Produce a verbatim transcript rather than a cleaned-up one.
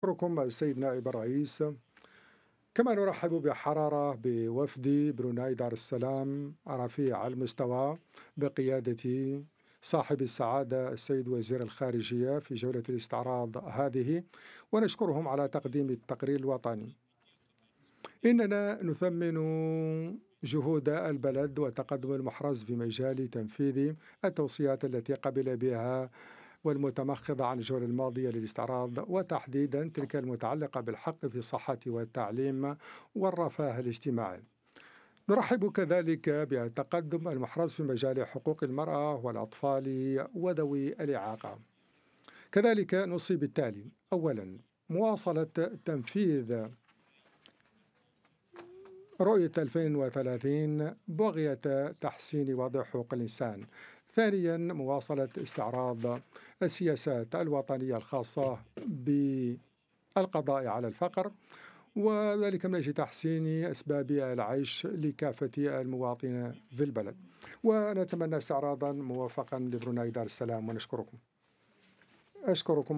أشكركم السيد نائب الرئيس. كما نرحب بحرارة بوفد بروناي دار السلام رفيع المستوى بقيادة صاحب السعادة السيد وزير الخارجية في جولة الاستعراض هذه، ونشكرهم على تقديم التقرير الوطني. إننا نثمن جهود البلد وتقدم المحرز في مجال تنفيذ التوصيات التي قبل بها والمتمخضة عن الجولة الماضية للاستعراض، وتحديدا تلك المتعلقة بالحق في الصحة والتعليم والرفاه الاجتماعي. نرحب كذلك بالتقدم المحرز في مجال حقوق المرأة والأطفال وذوي الإعاقة. كذلك نوصي بالتالي: أولا، مواصلة تنفيذ رؤية ألفين وثلاثين بغية تحسين وضع حقوق الإنسان. ثانيا، مواصلة استعراض السياسات الوطنية الخاصة بالقضاء على الفقر، وذلك من أجل تحسين أسباب العيش لكافة المواطنين في البلد. ونتمنى استعراضا موفقا لبروناي دار السلام، ونشكركم. أشكركم.